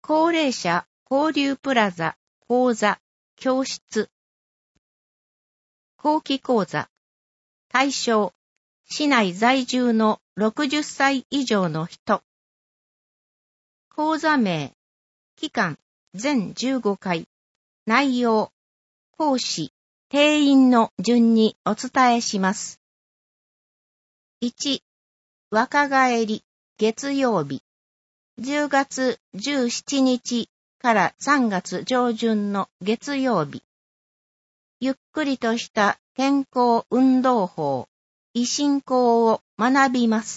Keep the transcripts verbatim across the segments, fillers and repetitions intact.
高齢者交流プラザ講座教室後期講座対象市内在住のろくじゅっさい以上の人講座名期間全じゅうごかい内容講師定員の順にお伝えします。いち若返り月曜日じゅうがつじゅうしちにちからさんがつ上旬の月曜日ゆっくりとした健康運動法維新校を学びます。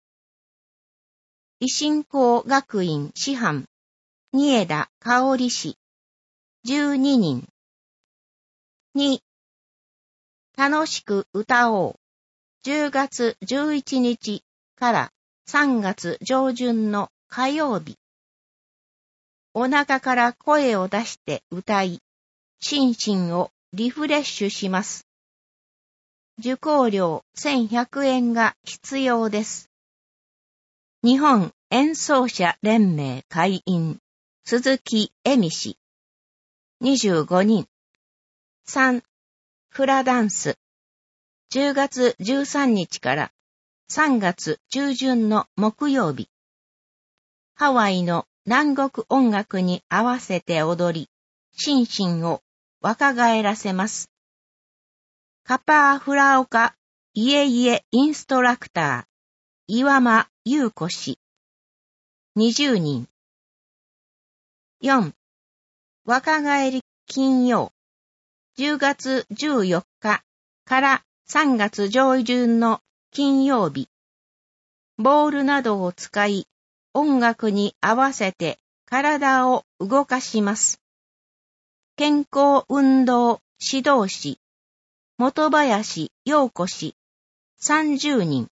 維新校学院師範二枝香織氏じゅうににんに楽しく歌おうじゅうがつじゅういちにちからさんがつ上旬の火曜日お腹から声を出して歌い心身をリフレッシュします。受講料せんひゃくえんが必要です。日本演奏者連盟会員鈴木恵美氏にじゅうごにんさんフラダンスじゅうがつじゅうさんにちからさんがつ中旬の木曜日ハワイの南国音楽に合わせて踊り心身を若返らせます。カパーフラオカイエイエインストラクター岩間優子氏にじゅうにんよん若返り金曜じゅうがつじゅうよっかからさんがつ上旬の金曜日ボールなどを使い音楽に合わせて体を動かします。健康運動指導士本林陽子氏さんじゅうにん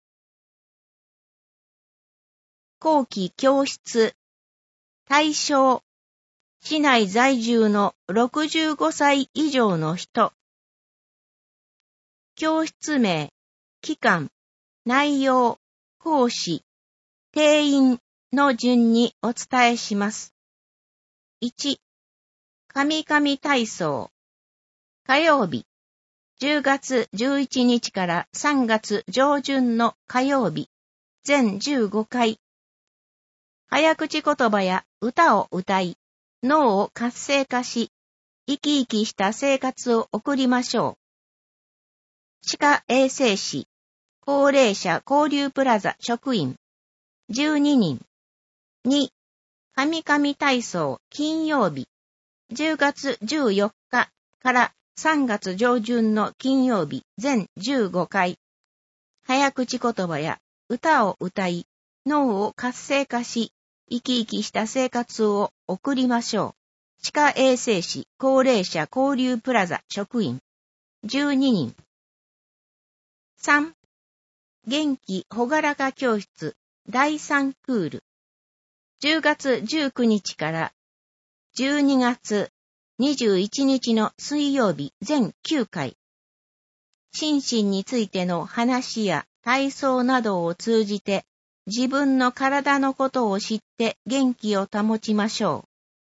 後期教室対象市内在住のろくじゅうごさい以上の人教室名期間内容講師定員の順にお伝えします。いちカミカミ体操火曜日じゅうがつじゅういちにちからさんがつ上旬の火曜日全じゅうごかい早口言葉や歌を歌い脳を活性化し生き生きした生活を送りましょう。歯科衛生士高齢者交流プラザ職員じゅうににんにカミカミ体操金曜日じゅうがつじゅうよっかからさんがつ上旬の金曜日全じゅうごかい早口言葉や歌を歌い脳を活性化し生き生きした生活を送りましょう。歯科衛生士高齢者交流プラザ職員じゅうににんさん元気ほがらか教室だいさんクールじゅうがつじゅうくにちからじゅうにがつにじゅういちにちの水曜日全きゅうかい心身についての話や体操などを通じて自分の体のことを知って元気を保ちましょう。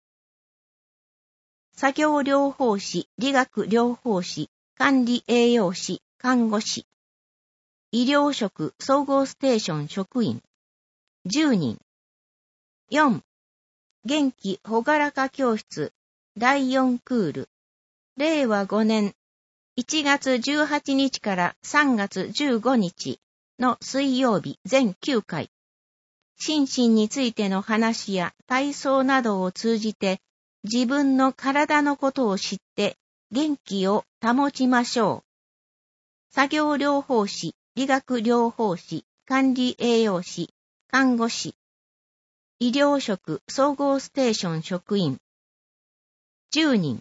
作業療法士、理学療法士、管理栄養士、看護師、医療職総合ステーション職員じゅうにんよん元気ほがらか教室だいよんクールれいわごねんいちがつじゅうはちにちからさんがつじゅうごにちの水曜日全きゅうかい心身についての話や体操などを通じて自分の体のことを知って元気を保ちましょう。作業療法士、理学療法士、管理栄養士、看護師、医療職総合ステーション職員じゅうにん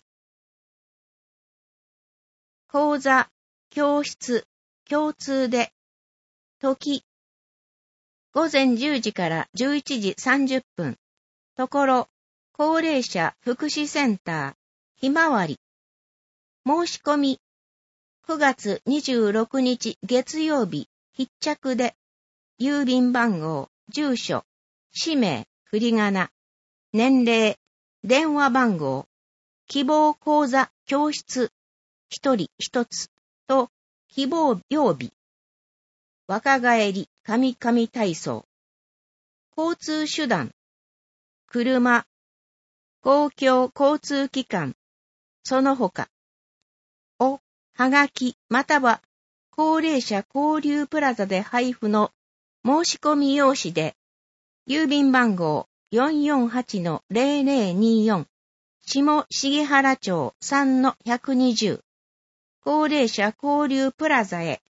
講座、教室、共通で時ごぜんじゅうじからじゅういちじさんじゅっぷんところ高齢者福祉センターひまわり申し込みくがつにじゅうろくにち月曜日必着で郵便番号住所氏名振り仮名年齢、電話番号、希望講座、教室、一人一つと希望曜日、若返り、神々体操、交通手段、車、公共交通機関、その他を、はがきまたは高齢者交流プラザで配布の申し込み用紙で、郵便番号 よんよんはちのゼロゼロによん 下重原町 さんのひゃくにじゅう高齢者交流プラザへ。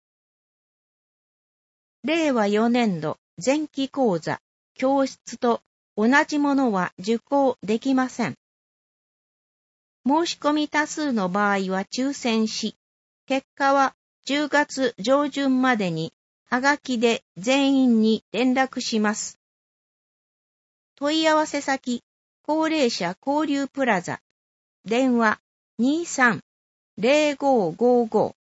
れいわよねんど前期講座、教室と同じものは受講できません。申し込み多数の場合は抽選し、結果はじゅうがつ上旬までにはがきで全員に連絡します。問い合わせ先、高齢者交流プラザ、電話 にーさんゼロごーごーごー